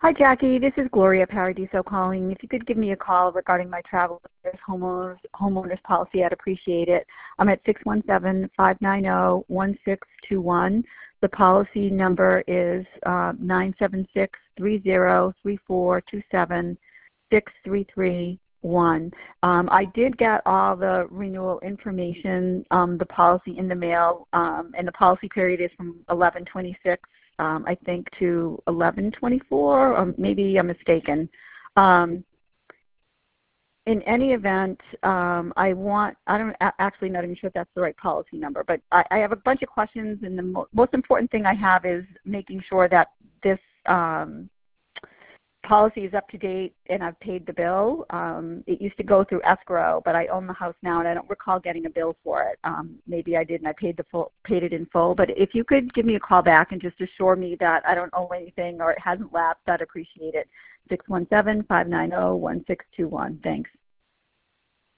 Hi, Jackie. This is Gloria Paradiso calling. If you could give me a call regarding my travel homeowners policy, I'd appreciate it. I'm at 617-590-1621. The policy number is 976-303427-633-1. I did get all the renewal information, the policy in the mail, and the policy period is from 11/26. I think to 11/24, or maybe I'm mistaken. In any event, actually not even sure if that's the right policy number, but I have a bunch of questions, and the most important thing I have is making sure that this policy is up to date and I've paid the bill. It used to go through escrow, but I own the house now and I don't recall getting a bill for it. Maybe I did and I paid it in full. But if you could give me a call back and just assure me that I don't owe anything or it hasn't lapsed, I'd appreciate it. 617-590-1621. Thanks.